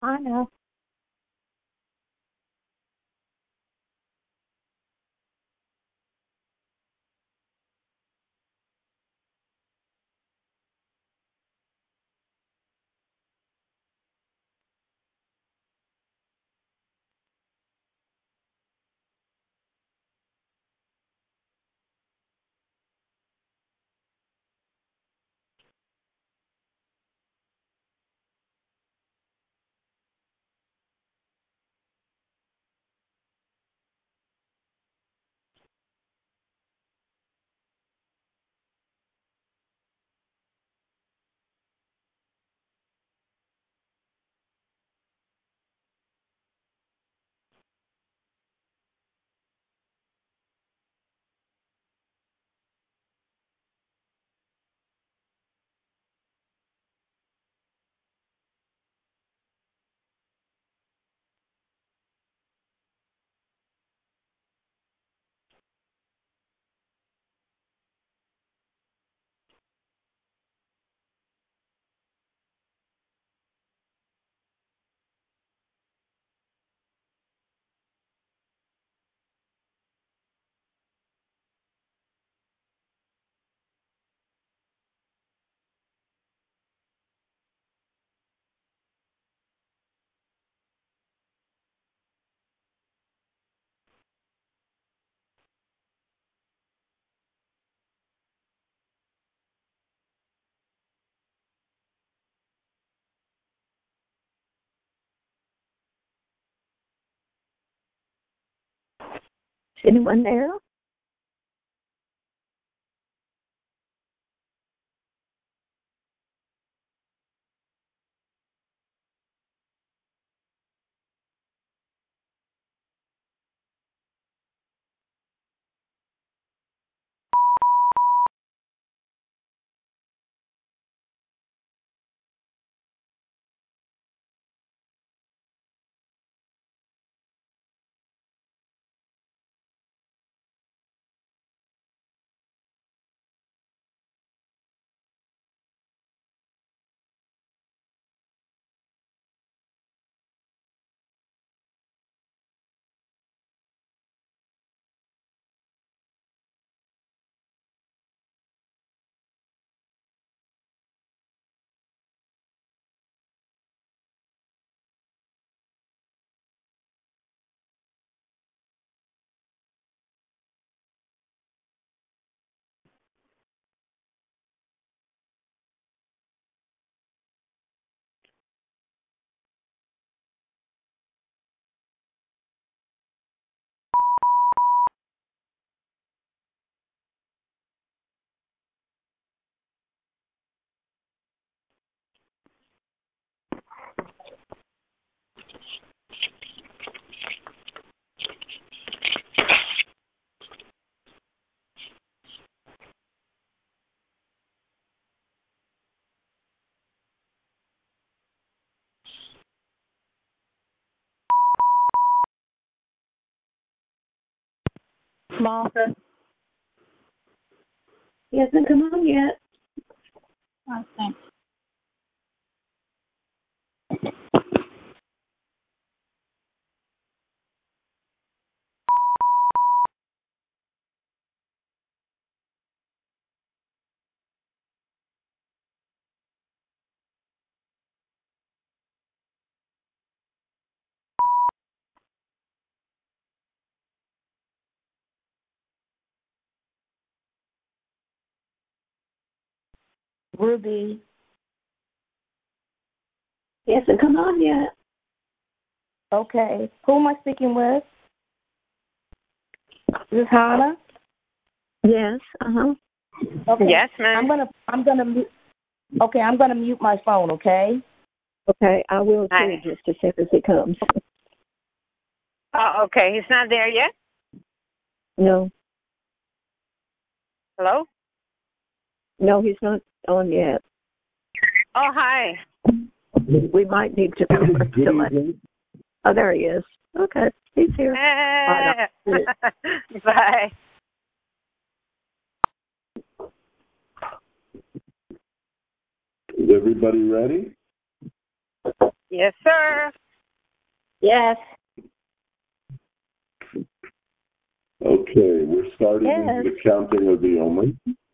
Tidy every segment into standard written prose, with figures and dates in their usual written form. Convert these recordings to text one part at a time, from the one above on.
I know. Is anyone there? Martha? He hasn't come on yet. Oh, thanks. Ruby? He hasn't come on yet. Okay. Who am I speaking with? Is this Hannah? Yes. Okay. Yes, ma'am. I'm gonna mute my phone, okay? Okay, I will too, Hi. just as soon as it comes. Oh, okay. He's not there yet? No. Hello? No, he's not on yet. Oh, hi. We might need to delay. Oh, there he is. Okay, he's here. Bye. Is everybody ready? Yes, sir. Yes. Okay, we're starting Yes. the counting of the Omer.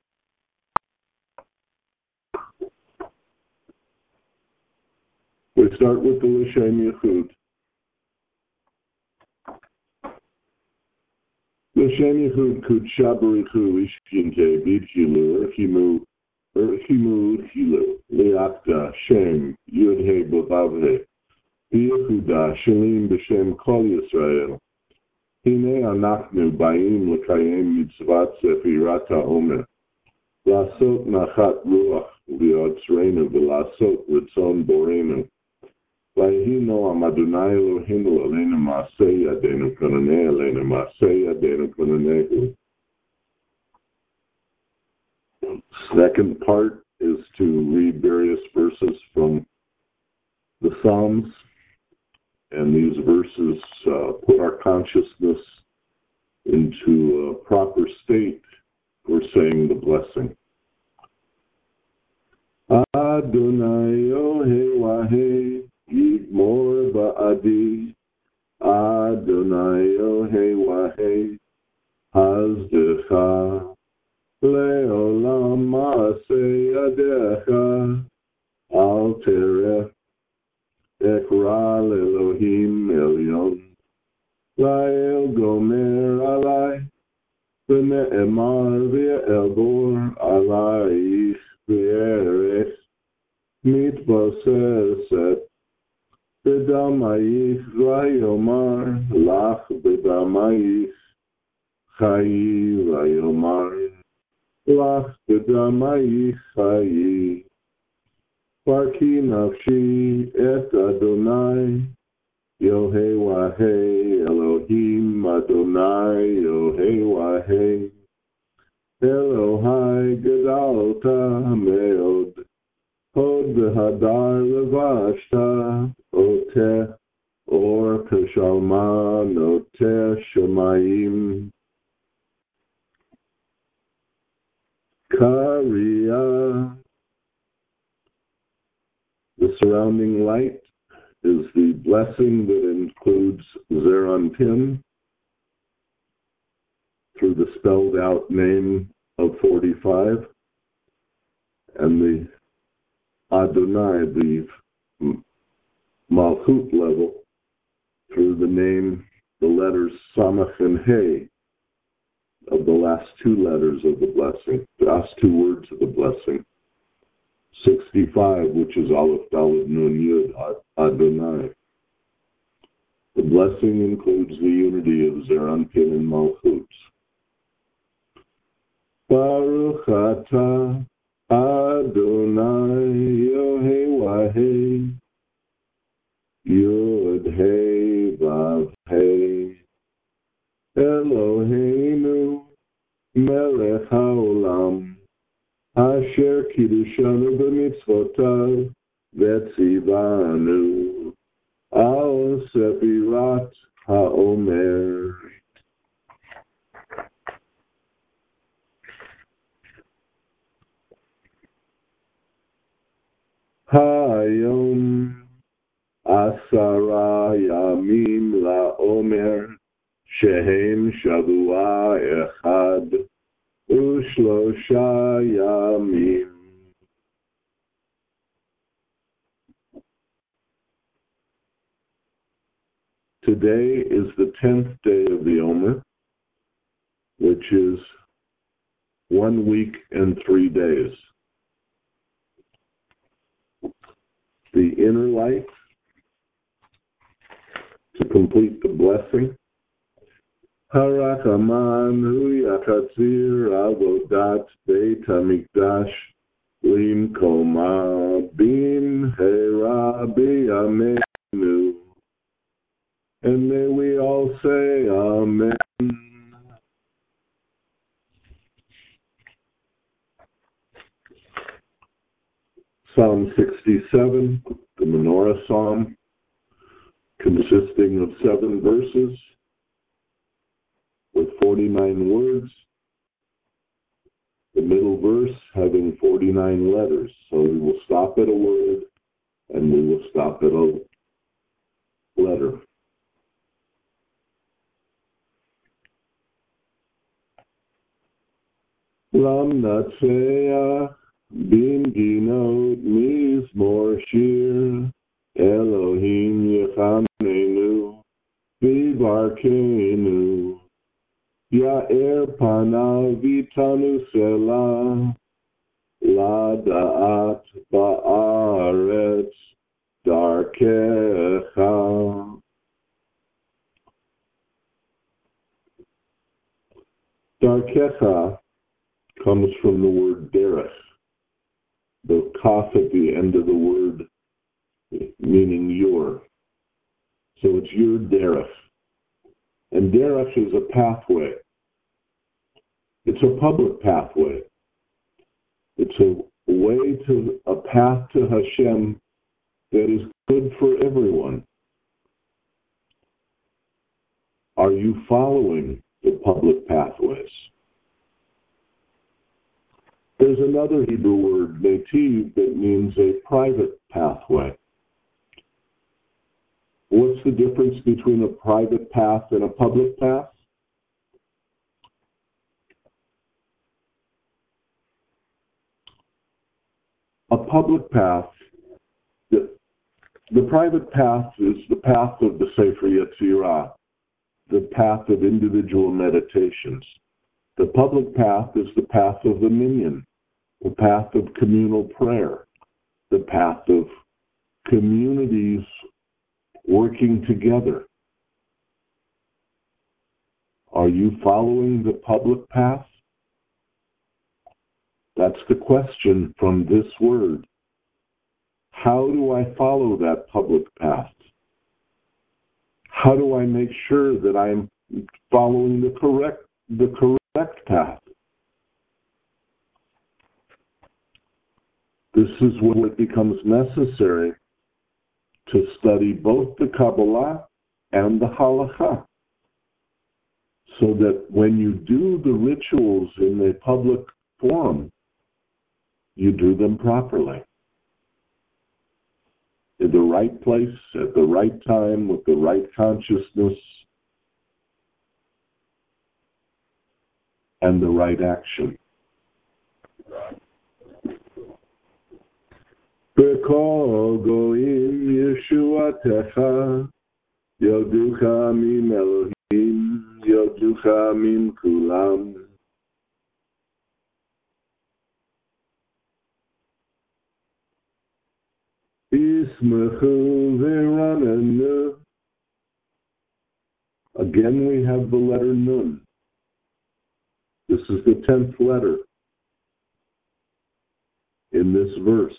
We start with the L'Shem Yichud. L'Shem Yichud Kudsha Barichu Ishkinte Bidhilu Erchimu Hilu Liakda Shem Yud He Bavavhe Biyahuda Shalim B'Shem Kol Yisrael Hine Anachnu Ba'im L'Kayem Mitzvat Sefirat HaOmer Lasot Nachat Ruach Liyotzreinu V'Lasot Ritzon Borenu Vayhi Noam Adonai Eloheinu Aleinu Ma'aseh Yadeinu Konanei Aleinu Ma'aseh Yadeinu Konanehu. Second part is to read various verses from the Psalms, and these verses put our consciousness into a proper state for saying the blessing. Adonai Ohei Wahei Yigmor Ba'adi Adonai Ohei Wahei Hazdecha Le'olam Ma'aseh Yadecha Al Terech Ekra Elohim Elyon La'el Gomer Alai V'ne'emar V'el Bor Alaich V'erech Mitbaseset B'damayich V'yomar Lach B'damayich Chayi V'yomar Lach B'damayich Chayi Parki Nafshi Et Adonai Yohei Wahei Elohim Adonai Yohei Wahei Elohai Gedalta Meod Hod V'Hadar Levashta Oteh Or Kashalman Oteh Shemayim Kariah. The surrounding light is the blessing that includes Zeranpin through the spelled out name of 45, and the Adonai, the Malchut level, through the name, the letters Samach and Hey of the last two letters of the blessing, the last two words of the blessing. 65, which is Aleph Dalet Nun Yud Adonai. The blessing includes the unity of Zeranpin and Malchut. Baruch Atah Adonai Yohei Wahei Yud Hei Vav Hei Eloheinu Melech HaOlam Asher Kiddushanu B'mitzvotav V'tzivanu Al Sefirat HaOmer. Hayom Asara Yamim LaOmer Shehem Shavua Echad Ushlosha Yamim. Today is the 10th day of the Omer, which is 1 week and 3 days. The inner light, to complete the blessing. Harakamanu Yakatzir Avodat Beit HaMikdash Lim Koma Bin Hera B'Yameinu. And may we all say Amen. Psalm 67, the Menorah Psalm, consisting of 7 verses with 49 words, the middle verse having 49 letters. So we will stop at a word and we will stop at Lamnatseach Bimginot Mizmor Shir Elohim Yechanenu Vivarkenu Ya'er Panav Vitanu Selah Lada'at Ba'aretz Darkecha. Darkecha comes from the word derech, the kaf at the end of the word meaning your. So it's your derech. And derech is a pathway. It's a public pathway. It's a way to a path to Hashem that is good for everyone. Are you following the public pathways? There's another Hebrew word, netiv, that means a private pathway. What's the difference between a private path and a public path? A public path, the private path is the path of the Sefer Yetzirah, the path of individual meditations. The public path is the path of the minyan, the path of communal prayer, the path of communities working together. Are you following the public path? That's the question from this word. How do I follow that public path? How do I make sure that I'm following the correct path? This is when it becomes necessary to study both the Kabbalah and the Halakha, so that when you do the rituals in a public forum, you do them properly. In the right place, at the right time, with the right consciousness, and the right action. B'kol goyim Yeshuatecha, Yoducha min Elohim, Yoducha min kulam. Ismechu v'ranenu. Again, we have the letter Nun. This is the 10th letter in this verse.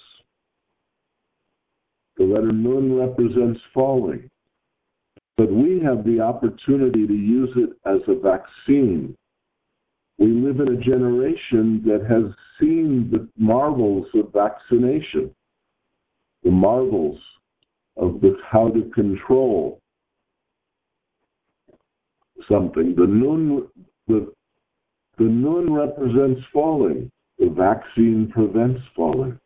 The letter Nun represents falling, but we have the opportunity to use it as a vaccine. We live in a generation that has seen the marvels of vaccination, the marvels of how to control something. The Nun represents falling. The vaccine prevents falling.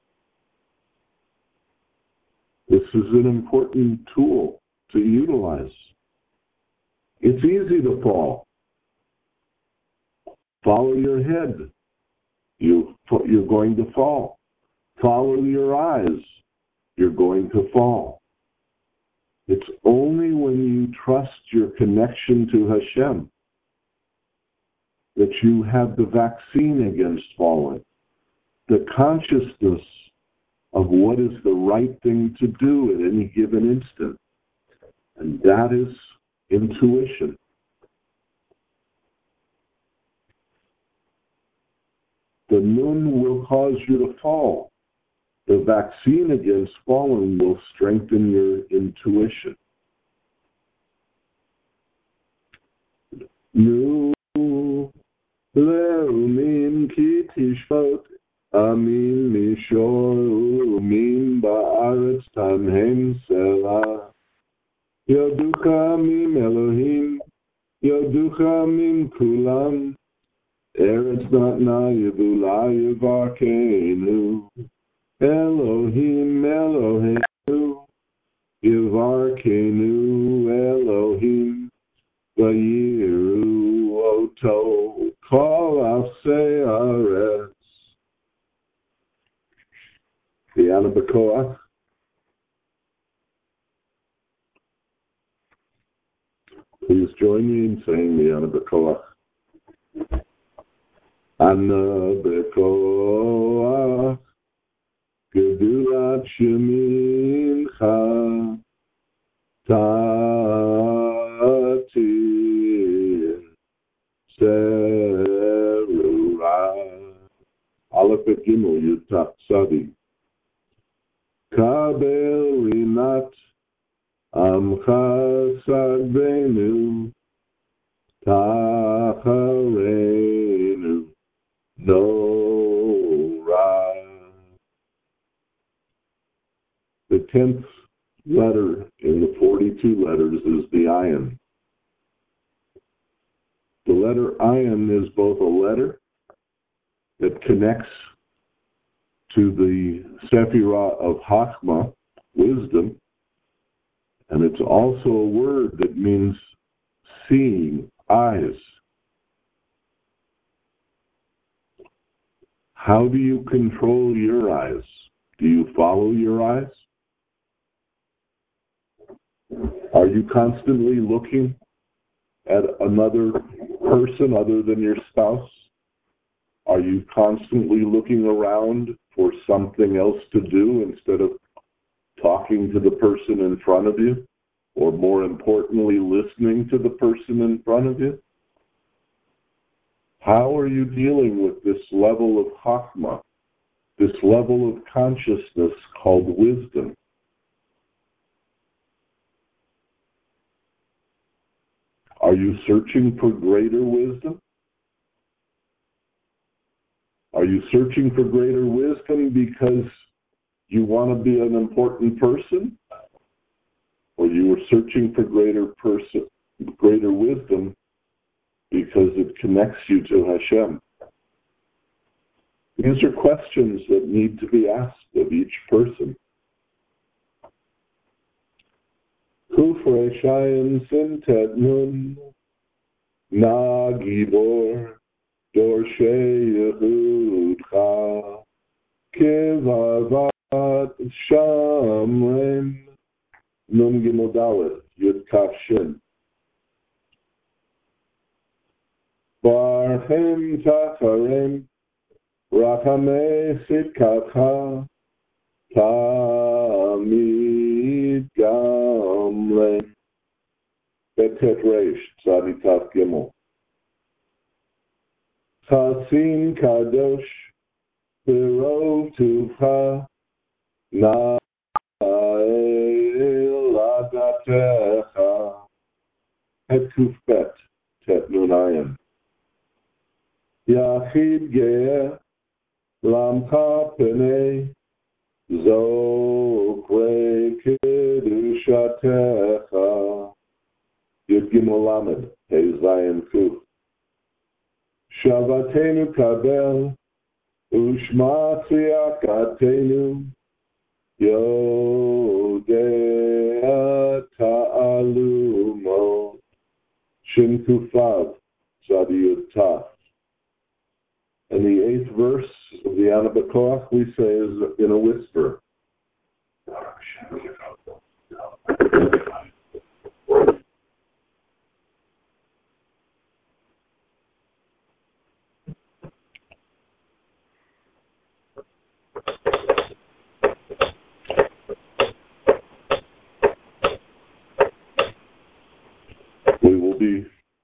This is an important tool to utilize. It's easy to fall. Follow your head. You're going to fall. Follow your eyes. You're going to fall. It's only when you trust your connection to Hashem that you have the vaccine against falling, the consciousness of what is the right thing to do at any given instant. And that is intuition. The Nun will cause you to fall. The vaccine against falling will strengthen your intuition. Nu le'umin ki tishvot amin mishor umin ba'aretz tamhem selah. Yoducha min Elohim, Yoducha min kulam. Eretz natna yevula yivarkenu. Elohim, Eloheinu, Yivarkenu, Elohim, Vayiru Oto, Kol Afseach, B'Koach. Please join me in saying the Ana B'Koach. Ana B'Koach Gedulat Shemincha Tatir Serura Aleph et Gimel Yud Taf Tzadi Kabel Rinat Amcha Sagvenu Tachareinu Nora. The 10th letter in the 42 letters is the ayin. The letter ayin is both a letter that connects to the Sephirah of Chachma, wisdom, and it's also a word that means seeing, eyes. How do you control your eyes? Do you follow your eyes? Are you constantly looking at another person other than your spouse? Are you constantly looking around for something else to do instead of talking to the person in front of you? Or more importantly, listening to the person in front of you? How are you dealing with this level of chachma, this level of consciousness called wisdom? Are you searching for greater wisdom? Are you searching for greater wisdom because you want to be an important person? Or you are searching for greater wisdom because it connects you to Hashem? These are questions that need to be asked of each person. Kufre Shayin Sintet Nun Na Gibor Dorshe Yehudcha Kivavat Shamren Nun Gimel Dalet Yud Kaf Shin Barhem Tacharem Rachamei Sitkatcha Tamid Gamlen Betet Reish Tzadi Taf Gimel Chasin Kadosh Birov Tuvcha Na'el Adatecha Het Kufbet Tet Nunayan Yachid Ge'eh Lamcha Penei Zokre Kedushatecha Yud Gimel Lamed Hey Zayin Kuf Shavatenu Kabel Ushma Tziyakatenu Yodea Ta'alumo Shin Kufav Tzadi Yud Taf. And the 8th verse of the Ana B'Koach we say is in a whisper. We will be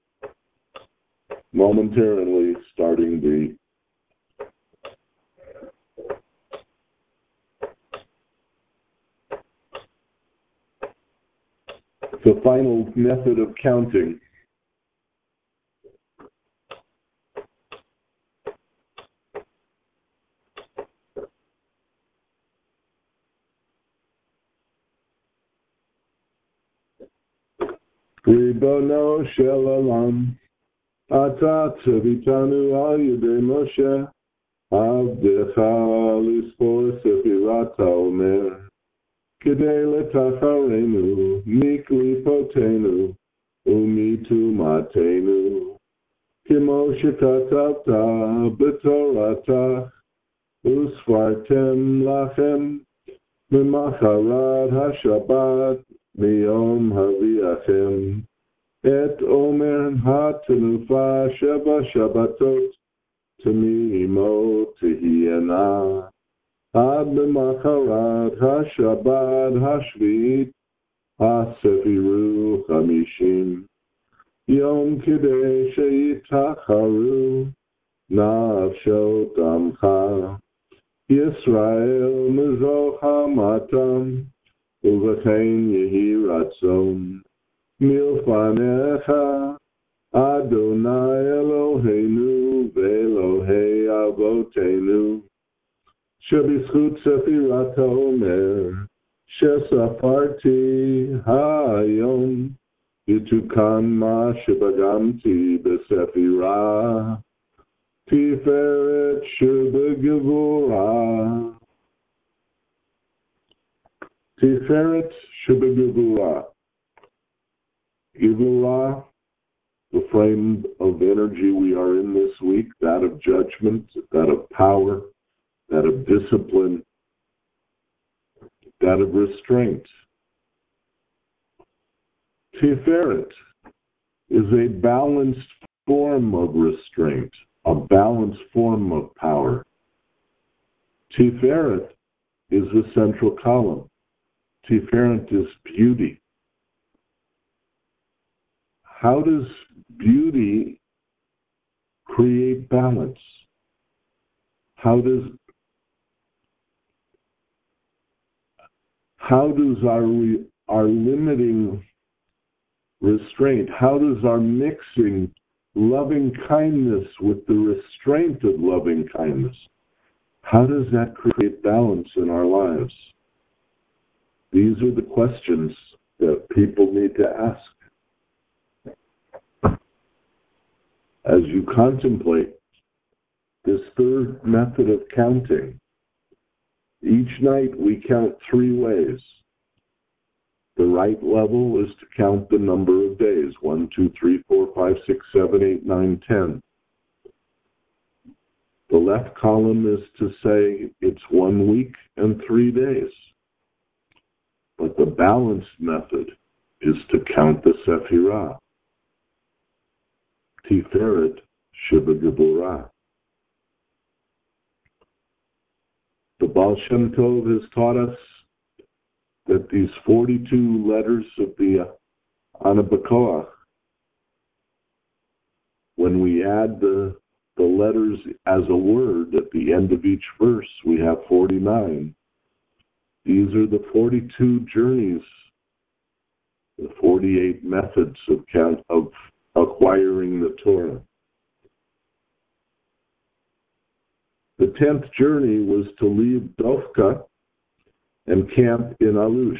momentarily starting the final method of counting. Ribono shel olam, ata tzavitanu al yedei Moshe, avdecha lispor sefirat haomer. Kidei letacharenu, miklipotenu, umitumatenu. Kimo shekatavta b'toratach, usfartem lachem, B'macharat haShabbat miyom haviachem et omer ha'tenufa sheba Shabbatot Tamimo Tehiyana Ad B'macharat haShabbat haShvi'it haSefiru Chamishim Yom Kidei Sheitacharu Nafshot Amcha Yisrael Mezochamatam Uvachein Yehi Ratzon Milfanecha Adonai Eloheinu Ve'Elohei Avotenu Shebizchut Sefirat HaOmer Shesafarti Hayom Yitukan Ma Shebagamti B'Sefirah Tiferet Shebegevurah Tiferet Shebegevurah Gevurah, the frame of energy we are in this week, that of judgment, that of power, that of discipline, that of restraint. Tiferet is a balanced form of restraint, a balanced form of power. Tiferet is the central column. Tiferet is beauty. How does beauty create balance? How does our limiting restraint, how does our mixing loving kindness with the restraint of loving kindness, how does that create balance in our lives? These are the questions that people need to ask. As you contemplate this third method of counting, each night we count 3 ways. The right level is to count the number of days, 1, 2, 3, 4, 5, 6, 7, 8, 9, 10. The left column is to say it's 1 week and 3 days. But the balanced method is to count the Sephirah. Tiferet Shebegevurah. The Baal Shem Tov has taught us that these 42 letters of the Ana B'Koach, when we add the letters as a word at the end of each verse, we have 49. These are the 42 journeys, the 48 methods of acquiring the Torah. The 10th journey was to leave Dofka and camp in Alush.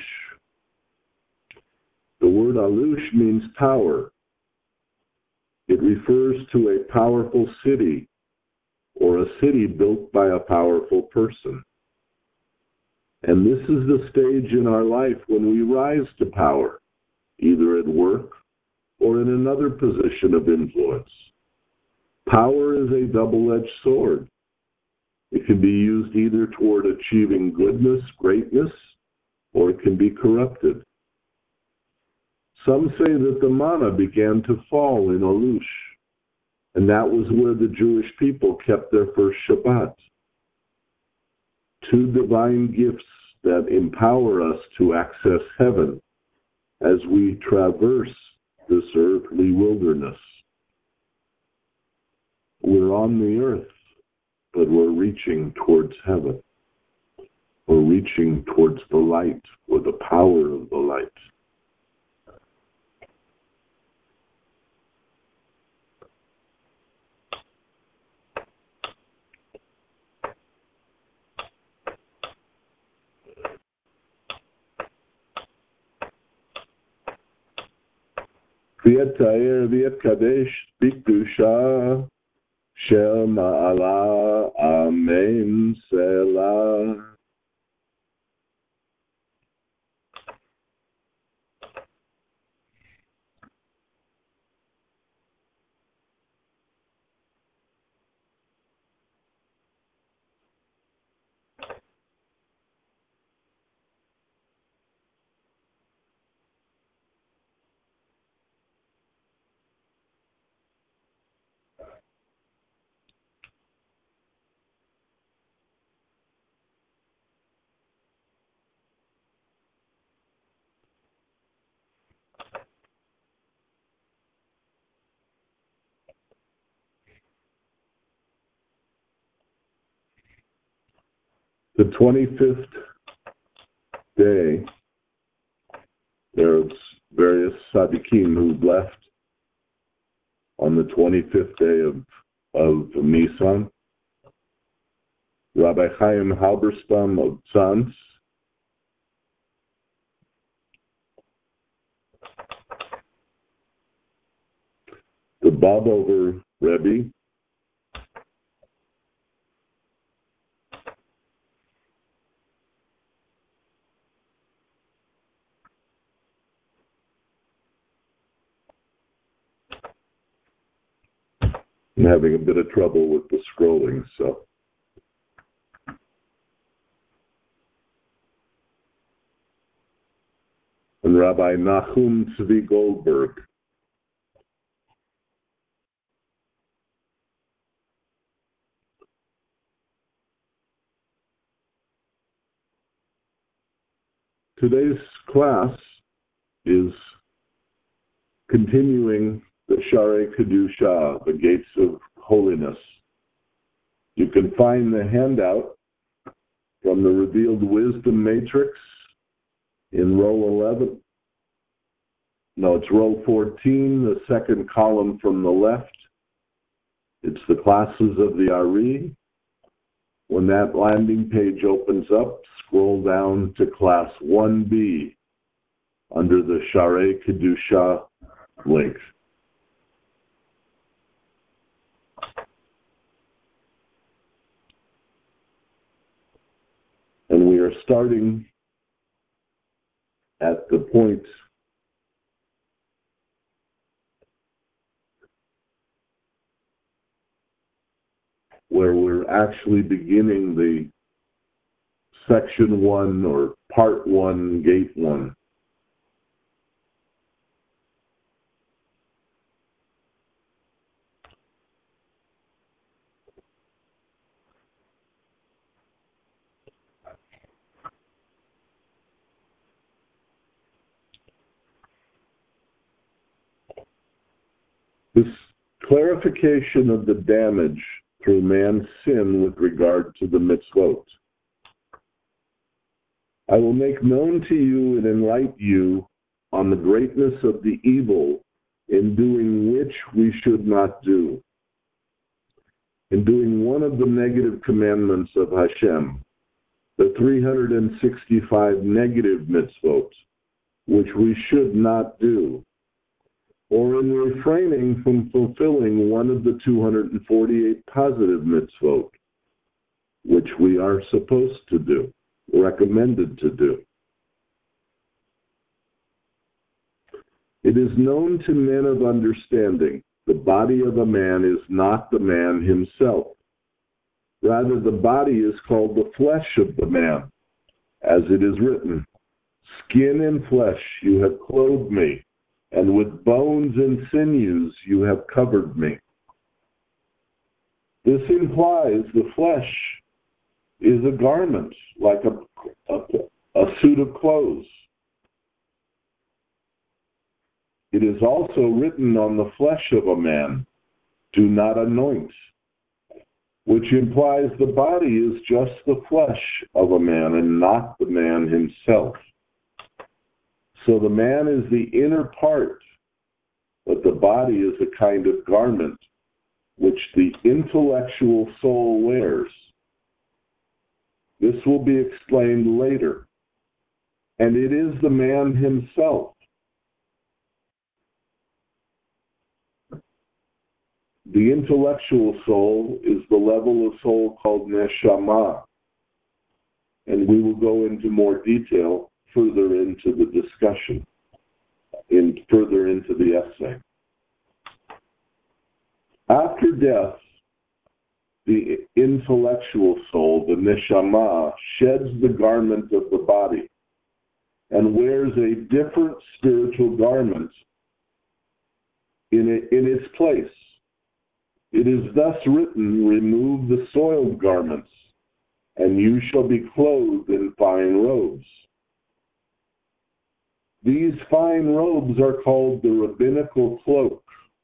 The word Alush means power. It refers to a powerful city or a city built by a powerful person. And this is the stage in our life when we rise to power, either at work or in another position of influence. Power is a double-edged sword. It can be used either toward achieving goodness, greatness, or it can be corrupted. Some say that the manna began to fall in Alush, and that was where the Jewish people kept their first Shabbat. 2 divine gifts that empower us to access heaven as we traverse this earthly wilderness. We're on the earth, but we're reaching towards heaven. We're reaching towards the light, or the power of the light. V'et ta'er v'et kadesh b'kedusha shel ma'ala amen selah. The 25th day, there's various tzaddikim who left on the 25th day of Nisan. Rabbi Chaim Halberstam of Tzanz, the Babover Rebbe, I'm having a bit of trouble with the scrolling, so. And Rabbi Nachum Tzvi Goldberg. Today's class is continuing the Sharei Kedusha, the Gates of Holiness. You can find the handout from the Revealed Wisdom Matrix in row 11. No, it's row 14, the second column from the left. It's the classes of the Ari. When that landing page opens up, scroll down to class 1B under the Sharei Kedusha link. And we are starting at the point where we're actually beginning the section 1 or part 1, gate 1. This clarification of the damage through man's sin with regard to the mitzvot. I will make known to you and enlighten you on the greatness of the evil in doing which we should not do. In doing one of the negative commandments of Hashem, the 365 negative mitzvot, which we should not do, or in refraining from fulfilling one of the 248 positive mitzvot, which we are supposed to do, recommended to do. It is known to men of understanding, the body of a man is not the man himself. Rather, the body is called the flesh of the man, as it is written, "Skin and flesh you have clothed me, and with bones and sinews you have covered me." This implies the flesh is a garment, like a suit of clothes. It is also written on the flesh of a man, "Do not anoint," which implies the body is just the flesh of a man and not the man himself. So the man is the inner part, but the body is a kind of garment which the intellectual soul wears. This will be explained later. And it is the man himself. The intellectual soul is the level of soul called neshama. And we will go into more detail further into the discussion, further into the essay. After death, the intellectual soul, the neshama, sheds the garment of the body and wears a different spiritual garment in its place. It is thus written, "Remove the soiled garments, and you shall be clothed in fine robes." These fine robes are called the rabbinical cloak.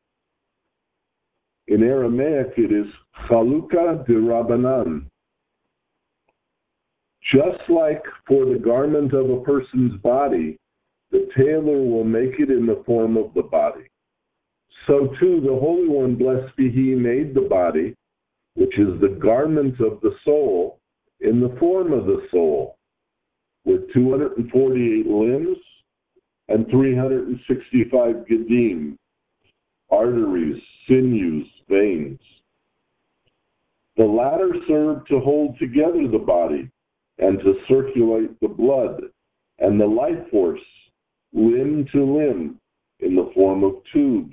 In Aramaic, it is Chalukah de Rabbanan. Just like for the garment of a person's body, the tailor will make it in the form of the body. So too the Holy One, blessed be He, made the body, which is the garment of the soul, in the form of the soul, with 248 limbs and 365 gedim, arteries, sinews, veins. The latter serve to hold together the body and to circulate the blood and the life force limb to limb in the form of tubes.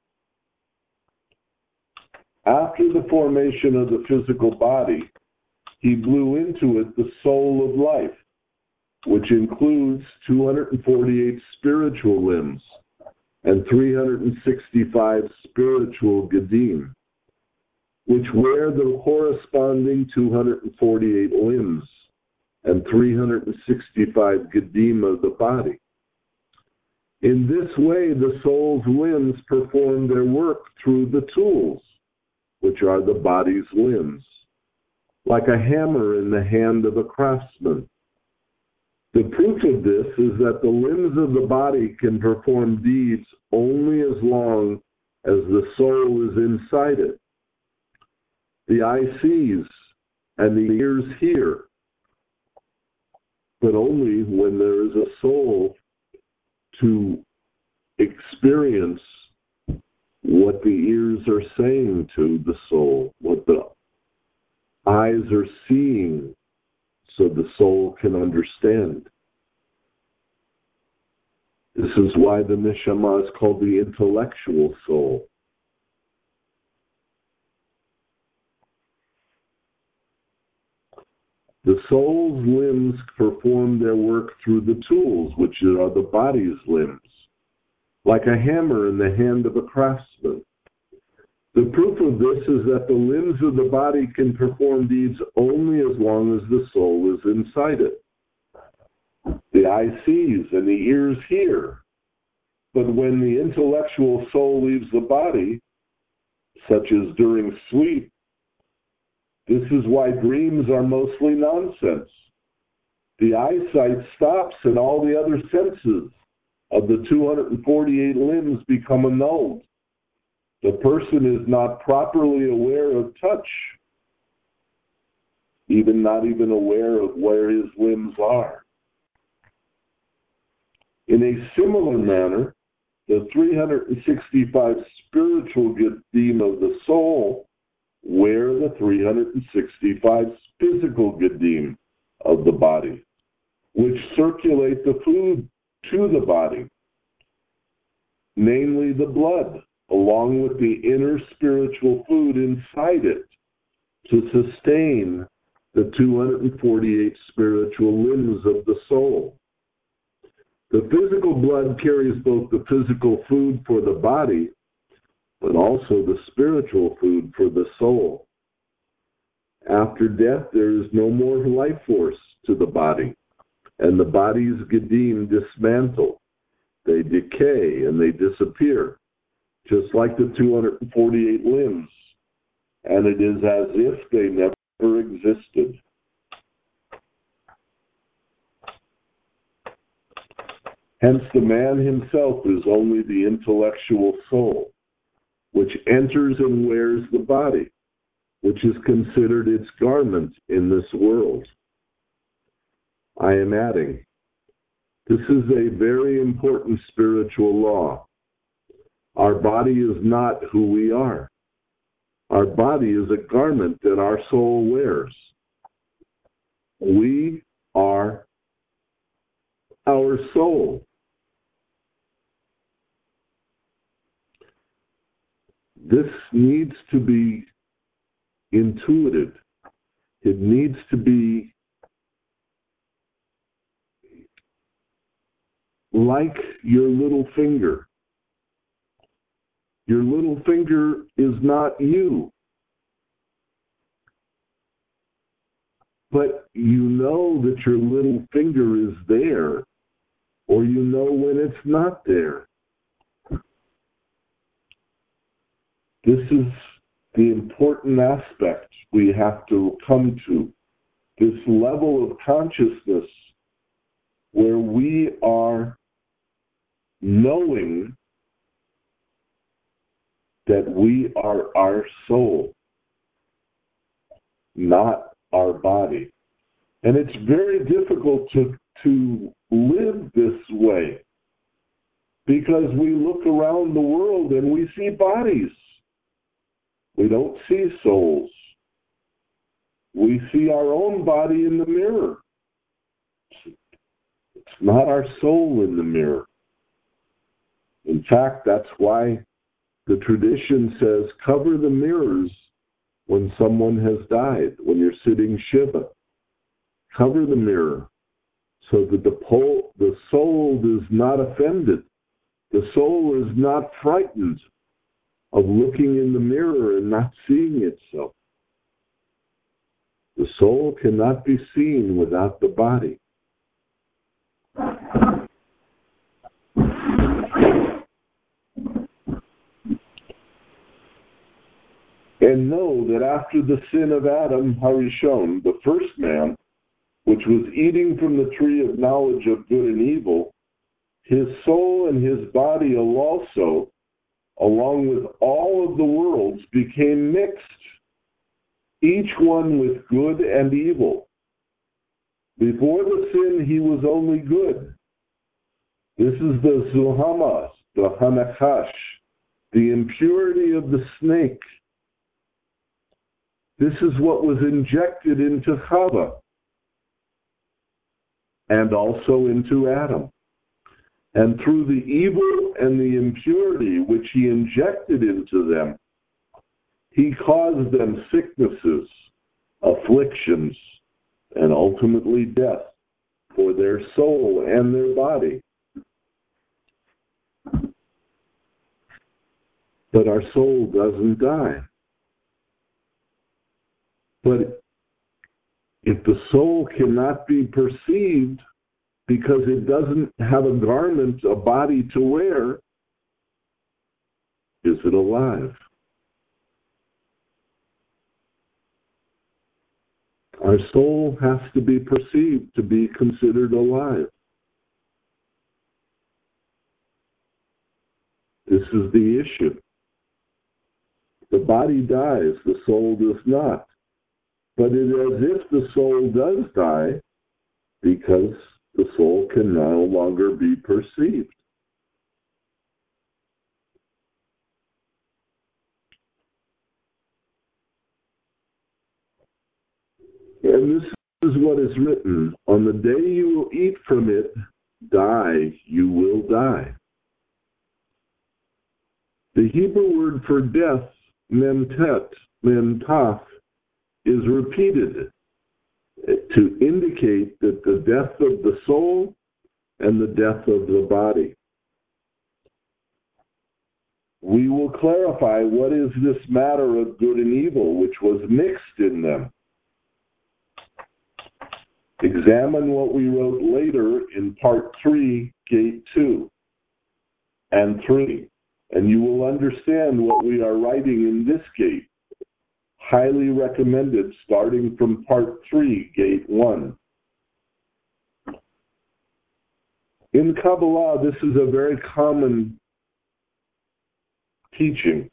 After the formation of the physical body, He blew into it the soul of life, which includes 248 spiritual limbs and 365 spiritual gedim, which wear the corresponding 248 limbs and 365 gedim of the body. In this way, the soul's limbs perform their work through the tools, which are the body's limbs, like a hammer in the hand of a craftsman. The proof of this is that the limbs of the body can perform deeds only as long as the soul is inside it. The eye sees and the ears hear, but only when there is a soul to experience what the ears are saying to the soul, what the eyes are seeing, so the soul can understand. This is why the neshama is called the intellectual soul. The soul's limbs perform their work through the tools, which are the body's limbs, like a hammer in the hand of a craftsman. The proof of this is that the limbs of the body can perform deeds only as long as the soul is inside it. The eye sees and the ears hear, but when the intellectual soul leaves the body, such as during sleep, this is why dreams are mostly nonsense. The eyesight stops and all the other senses of the 248 limbs become annulled. The person is not properly aware of touch, not even aware of where his limbs are. In a similar manner, the 365 spiritual gedim of the soul wear the 365 physical gedim of the body, which circulate the food to the body, namely the blood, along with the inner spiritual food inside it, to sustain the 248 spiritual limbs of the soul. The physical blood carries both the physical food for the body, but also the spiritual food for the soul. After death, there is no more life force to the body, and the body's gedim dismantle. They decay and they disappear, just like the 248 limbs, and it is as if they never existed. Hence, the man himself is only the intellectual soul, which enters and wears the body, which is considered its garment in this world. I am adding, this is a very important spiritual law. Our body is not who we are. Our body is a garment that our soul wears. We are our soul. This needs to be intuited. It needs to be like your little finger. Your little finger is not you. But you know that your little finger is there, or you know when it's not there. This is the important aspect we have to come to. this level of consciousness where we are knowing that we are our soul, not our body. And it's very difficult to live this way because we look around the world and we see bodies. We don't see souls. We see our own body in the mirror. It's not our soul in the mirror. In fact, that's why the tradition says cover the mirrors when someone has died, when you're sitting Shiva. Cover the mirror so that the soul is not offended. The soul is not frightened of looking in the mirror and not seeing itself. The soul cannot be seen without the body. And know that after the sin of Adam, Harishon, the first man, which was eating from the tree of knowledge of good and evil, his soul and his body also, along with all of the worlds, became mixed, each one with good and evil. Before the sin, he was only good. This is the Zuhamas, the Hanakash, the impurity of the snake. This is what was injected into Chava and also into Adam. And through the evil and the impurity which he injected into them, he caused them sicknesses, afflictions, and ultimately death for their soul and their body. But our soul doesn't die. But if the soul cannot be perceived because it doesn't have a garment, a body to wear, is it alive? Our soul has to be perceived to be considered alive. This is the issue. The body dies, the soul does not. But it is as if the soul does die because the soul can no longer be perceived. And this is what is written, on the day you will eat from it, you will die. The Hebrew word for death, memtet, mentaf, is repeated to indicate that the death of the soul and the death of the body. We will clarify what is this matter of good and evil which was mixed in them. Examine what we wrote later in part 3, gate 2 and 3, and you will understand what we are writing in this gate. Highly recommended, starting from part 3, gate 1. In Kabbalah, this is a very common teaching.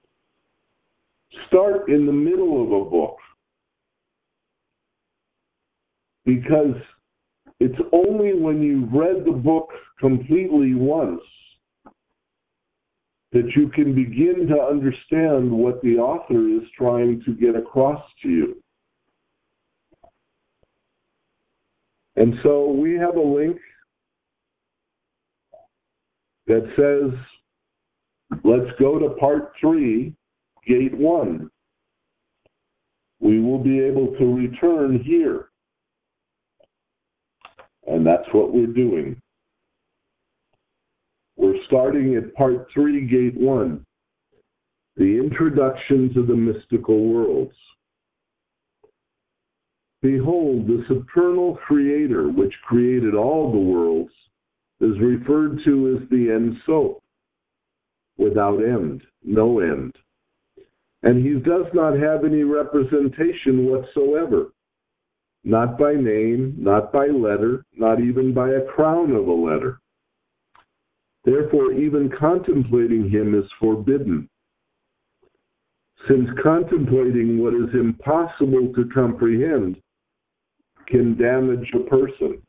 Start in the middle of a book, because it's only when you've read the book completely once that you can begin to understand what the author is trying to get across to you. And so we have a link that says, let's go to part 3, gate 1. We will be able to return here. And that's what we're doing. We're starting at part 3, gate 1, the introduction to the mystical worlds. Behold, the supernal creator which created all the worlds is referred to as the Ein Sof, without end, no end. And he does not have any representation whatsoever. not by name, not by letter, not even by a crown of a letter. Therefore, even contemplating him is forbidden, since contemplating what is impossible to comprehend can damage a person.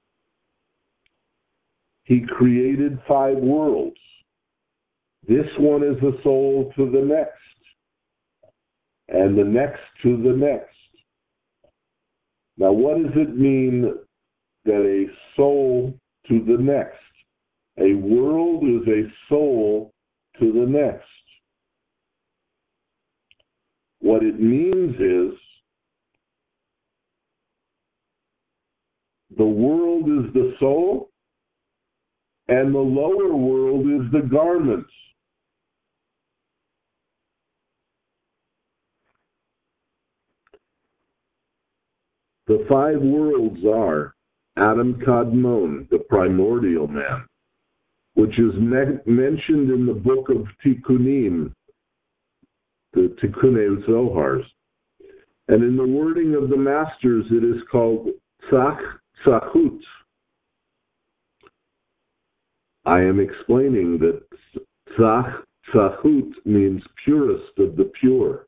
He created 5 worlds. This one is a soul to the next, and the next to the next. Now, what does it mean that a soul to the next? A world is a soul to the next. What it means is the world is the soul, and the lower world is the garment. The 5 worlds are Adam Kadmon, the primordial man, which is mentioned in the book of Tikkunim, the Tikkunei Zohars. And in the wording of the masters, it is called Tzach Tzachut. I am explaining that Tzach Tzachut means purest of the pure.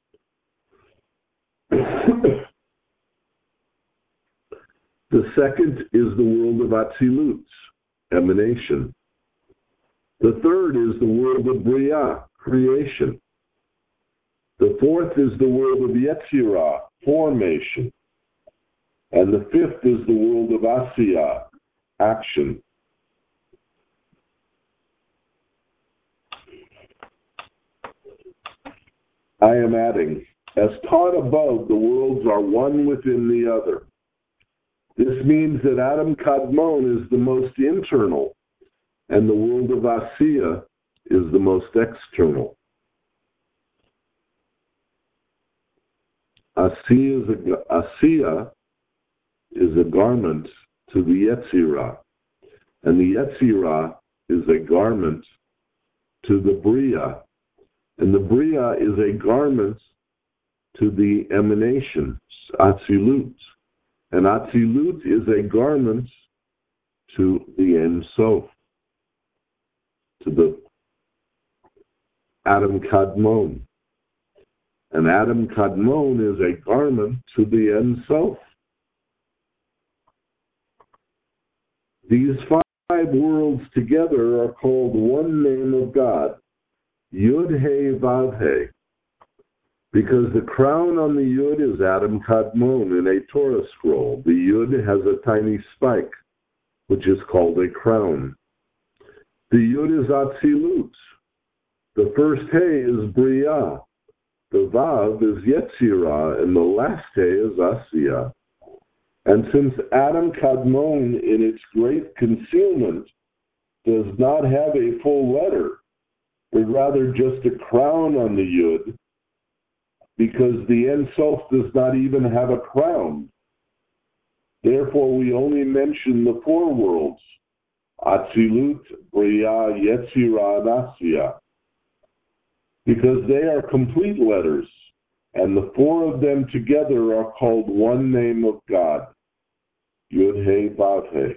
The second is the world of Atzilut, emanation. The third is the world of Bria, creation. The fourth is the world of Yetzirah, formation. And the fifth is the world of Asiyah, action. I am adding, as taught above, the worlds are one within the other. This means that Adam Kadmon is the most internal, and the world of Asiyah is the most external. Asiyah is a garment to the Yetzirah, and the Yetzirah is a garment to the Bria, and the Bria is a garment to the emanation, Atzilut. And Atzilut is a garment to the Ein Sof, to the Adam Kadmon. And Adam Kadmon is a garment to the Ein Sof. These 5 worlds together are called one name of God, Yud-He Vav-He, because the crown on the Yud is Adam Kadmon in a Torah scroll. The Yud has a tiny spike, which is called a crown. The Yud is Atzilut. The first He is Bria. The Vav is Yetzirah, and the last He is Asiyah. And since Adam Kadmon, in its great concealment, does not have a full letter, but rather just a crown on the Yud, because the Ein Sof does not even have a crown. Therefore, we only mention the 4 worlds, Atzilut, Bria, Yetzirah, and Asiyah, because they are complete letters, and the 4 of them together are called one name of God, Yud-He Vav-He.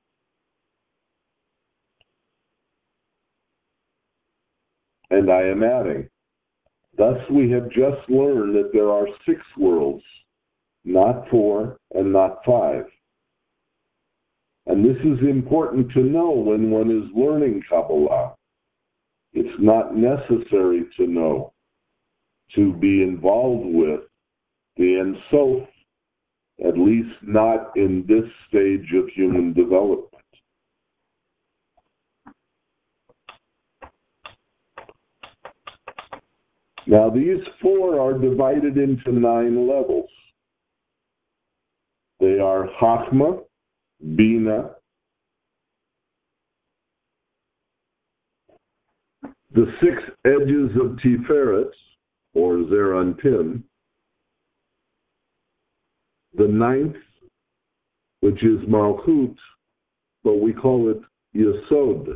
And I am adding, thus we have just learned that there are 6 worlds, not 4 and not 5. And this is important to know when one is learning Kabbalah. It's not necessary to know, to be involved with the Ein Sof, at least not in this stage of human development. Now, these 4 are divided into 9 levels. They are Chachma, Bina, the 6 edges of Tiferet, or Zeranpin, the 9th, which is Malchut, but we call it Yesod.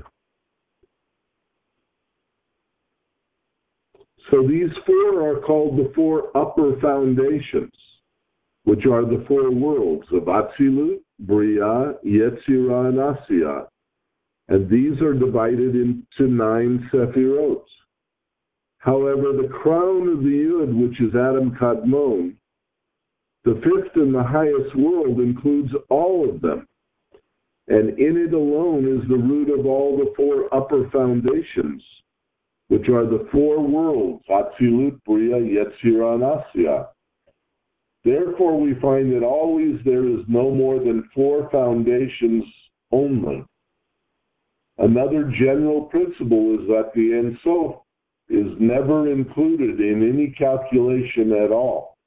So these 4 are called the 4 upper foundations. which are the four worlds of Atzilut, Bria, Yetzirah, and Asiyah. And these are divided into 9 Sephirot. However, the crown of the Yud, which is Adam Kadmon, the fifth and the highest world, includes all of them. And in it alone is the root of all the 4 upper foundations, which are the 4 worlds, Atzilut, Bria, Yetzirah, and Asiyah. Therefore, we find that always there is no more than 4 foundations only. Another general principle is that the Ein Sof is never included in any calculation at all.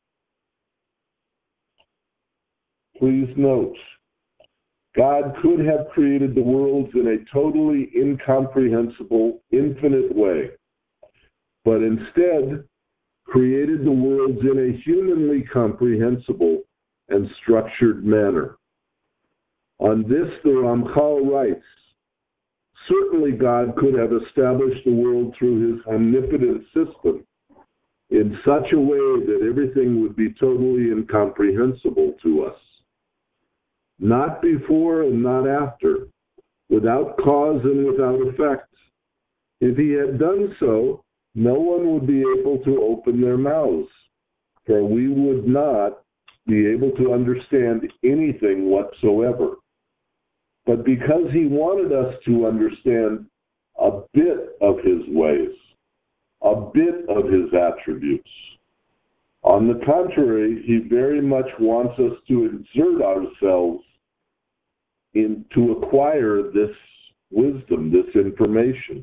Please note, God could have created the worlds in a totally incomprehensible, infinite way, but instead created the worlds in a humanly comprehensible and structured manner. On this, the Ramchal writes, certainly God could have established the world through his omnipotent system in such a way that everything would be totally incomprehensible to us. Not before and not after, without cause and without effect. If he had done so, no one would be able to open their mouths, for we would not be able to understand anything whatsoever. But because he wanted us to understand a bit of his ways, a bit of his attributes, on the contrary, he very much wants us to exert ourselves to acquire this wisdom, this information.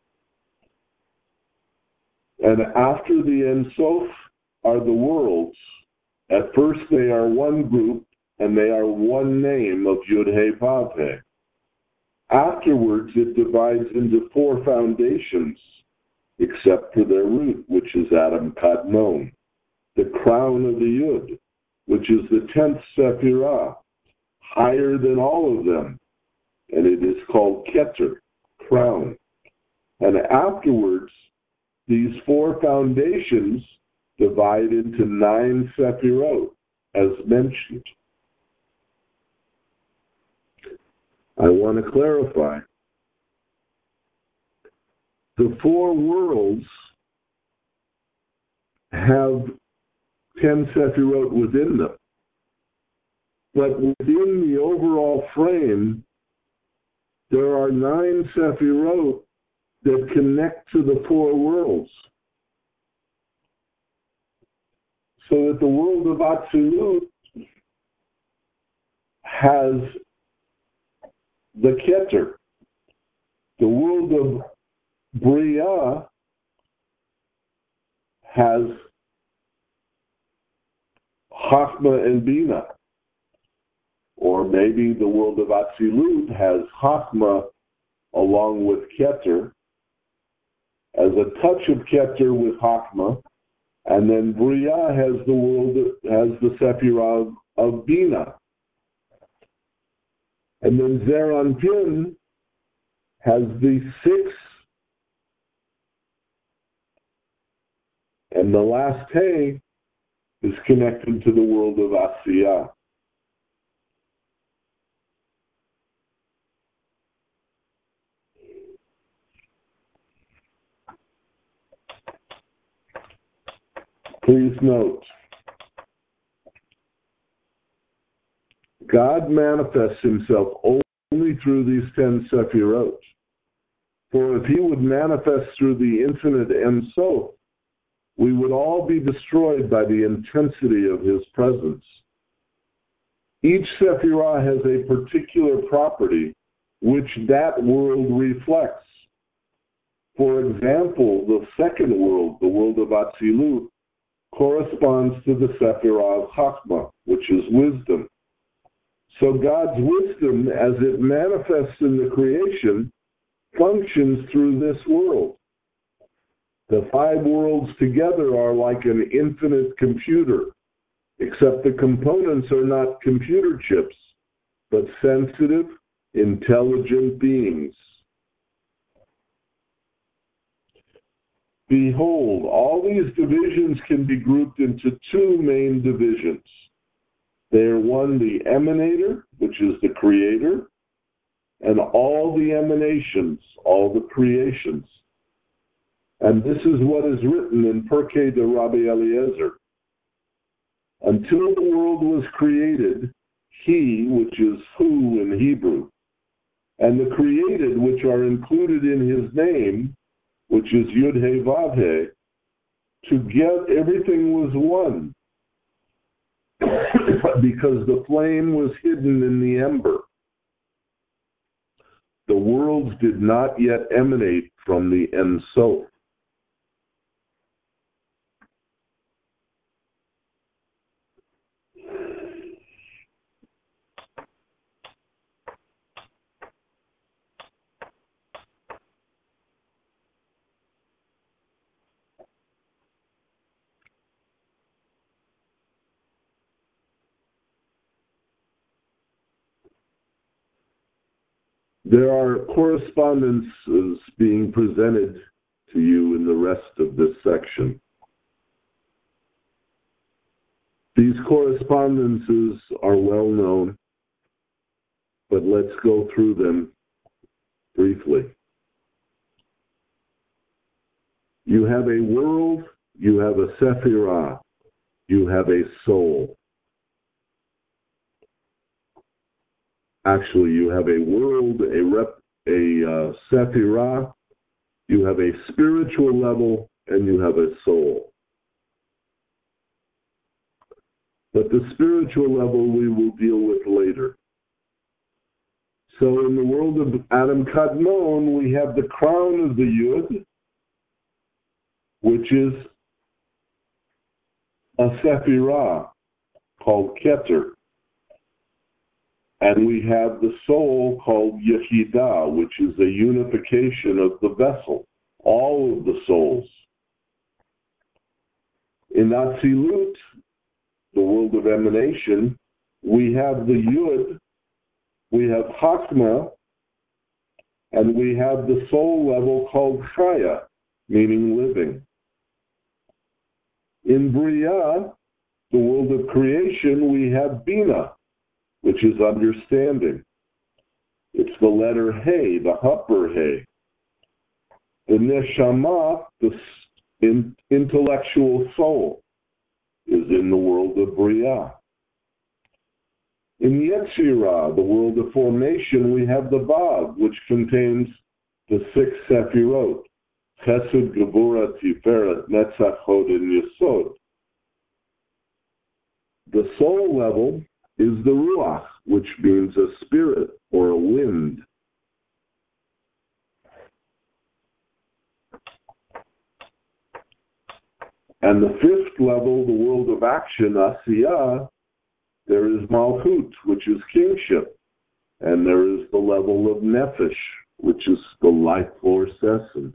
And after the Ein Sof are the worlds. At first they are one group, and they are one name of Yud-He Vav-He. Afterwards, it divides into 4 foundations, except for their root, which is Adam Kadmon, the crown of the Yud, which is the 10th Sephirah, higher than all of them, and it is called Keter, crown. And afterwards, these 4 foundations divide into 9 Sephirot, as mentioned. I want to clarify. The 4 worlds have 10 Sephirot within them. But within the overall frame, there are 9 Sephirot that connect to the 4 worlds. So that the world of Atzilut has the Keter. The world of Bria has Chachma and Bina. Or maybe the world of Atzilut has Chachma along with Keter, as a touch of Keter with Chachma, and then Bria has the world, has the Sephirah of Bina. And then Zer Anpin has the 6, and the last He is connected to the world of Asiyah. Please note, God manifests himself only through these 10 Sephirot. For if he would manifest through the infinite Ein Sof, we would all be destroyed by the intensity of his presence. Each Sephirah has a particular property which that world reflects. For example, the second world, the world of Atzilut, corresponds to the Sephirah of Chachma, which is wisdom. So God's wisdom, as it manifests in the creation, functions through this world. The 5 worlds together are like an infinite computer, except the components are not computer chips, but sensitive, intelligent beings. Behold, all these divisions can be grouped into two main divisions. They are one, the emanator, which is the creator, and all the emanations, all the creations. And this is what is written in Pirkei de Rabbi Eliezer. Until the world was created, he, which is who in Hebrew, and the created, which are included in his name, which is Yud-He Vav-He, together everything was one, because the flame was hidden in the ember. The worlds did not yet emanate from the Ein Sof. There are correspondences being presented to you in the rest of this section. These correspondences are well known, but let's go through them briefly. You have a world, you have a sephirah, you have a soul. Actually, you have a world, a sephirah, you have a spiritual level, and you have a soul. But the spiritual level we will deal with later. So in the world of Adam Kadmon, we have the crown of the Yud, which is a sephirah called Keter. And we have the soul called Yehidah, which is a unification of the vessel, all of the souls. In Atzilut, the world of emanation, we have the Yud, we have Chakma, and we have the soul level called Chaya, meaning living. In Bria, the world of creation, we have Bina, which is understanding. It's the letter He, the upper He. The Neshama, the intellectual soul, is in the world of Bria. In Yetzirah, the world of formation, we have the Vav, which contains the 6 Sephirot, Chesed, Gevurah, Tiferet, Netzach, Hod, and Yesod. The soul level is the Ruach, which means a spirit or a wind. And the 5th level, the world of action, Asiyah, there is Malchut, which is kingship. And there is the level of Nefesh, which is the life force essence.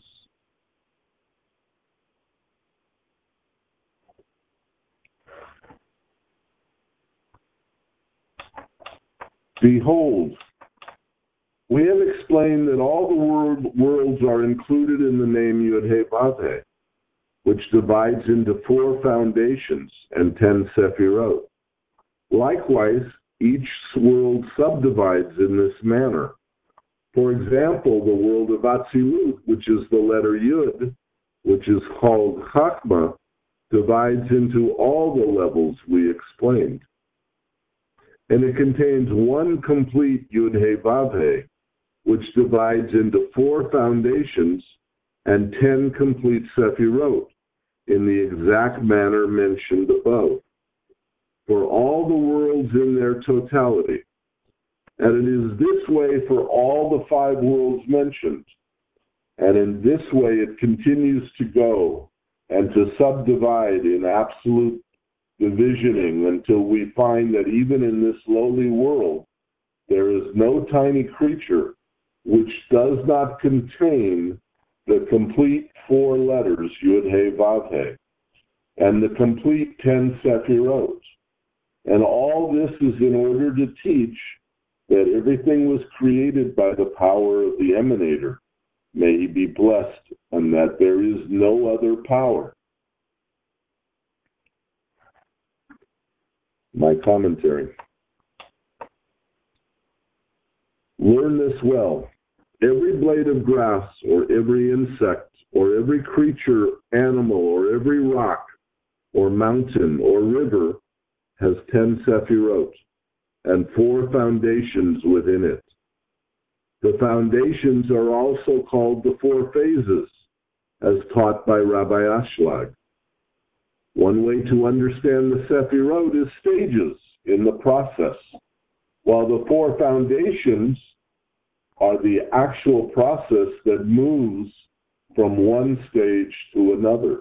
Behold, we have explained that all the worlds are included in the name Yud-He Vav-He, which divides into 4 foundations and 10 Sephirot. Likewise, each world subdivides in this manner. For example, the world of Atzilut, which is the letter Yud, which is called Chakma, divides into all the levels we explained. And it contains one complete Yud-He Vav-He, which divides into 4 foundations and 10 complete Sephirot, in the exact manner mentioned above, for all the worlds in their totality. And it is this way for all the 5 worlds mentioned. And in this way it continues to go and to subdivide in absolute divisioning until we find that even in this lowly world, there is no tiny creature which does not contain the complete 4 letters, Yud-He Vav-He, and the complete 10 Sephirot. And all this is in order to teach that everything was created by the power of the emanator, May he be blessed, and that there is no other power. My commentary. Learn this well. Every blade of grass, or every insect, or every creature, animal, or every rock, or mountain, or river has 10 sephirot, and 4 foundations within it. The foundations are also called the 4 phases, as taught by Rabbi Ashlag. One way to understand the sephirot is stages in the process, while the 4 foundations are the actual process that moves from one stage to another.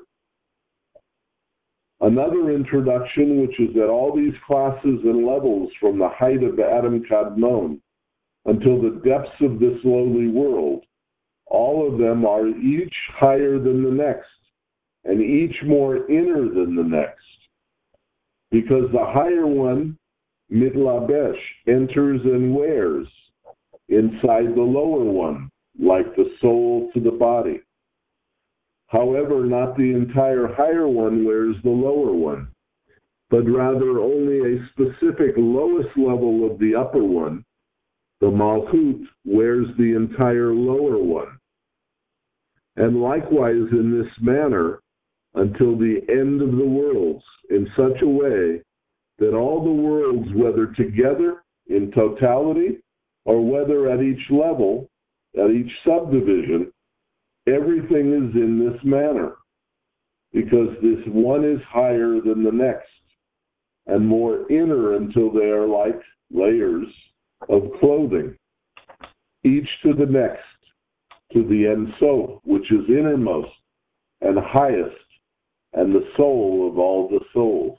Another introduction, which is that all these classes and levels from the height of the Adam Kadmon until the depths of this lowly world, all of them are each higher than the next, and each more inner than the next. Because the higher one, mitlabesh, enters and wears inside the lower one, like the soul to the body. However, not the entire higher one wears the lower one, but rather only a specific lowest level of the upper one. The Malchut wears the entire lower one. And likewise in this manner, until the end of the worlds, in such a way that all the worlds, whether together in totality, or whether at each level, at each subdivision, everything is in this manner, because this one is higher than the next, and more inner until they are like layers of clothing, each to the next, to the Ein Sof, which is innermost and highest, and the soul of all the souls.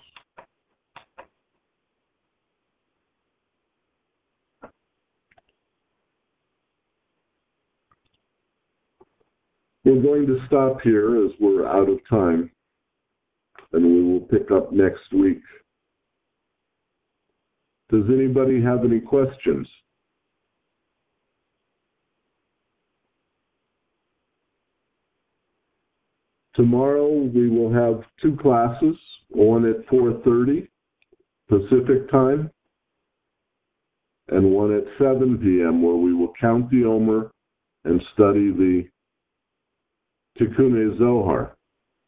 We're going to stop here as we're out of time, and we will pick up next week. Does anybody have any questions? Tomorrow we will have 2 classes, one at 4:30 Pacific time, and one at 7 p.m. where we will count the Omer and study the Tikkunei Zohar.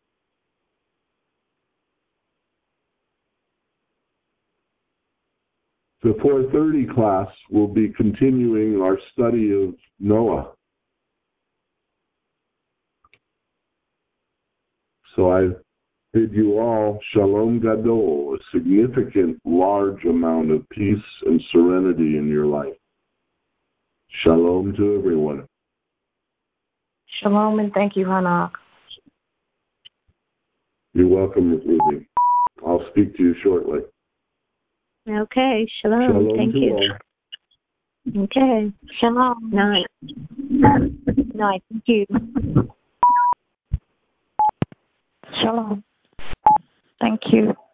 The 4:30 class will be continuing our study of Noah. So I bid you all Shalom Gadol, a significant, large amount of peace and serenity in your life. Shalom to everyone. Shalom and thank you, Hanak. You're welcome, Ruby. I'll speak to you shortly. Okay, shalom. Shalom Thank to you. all. Okay, Shalom. night. Night. Thank you. Shalom. Thank you.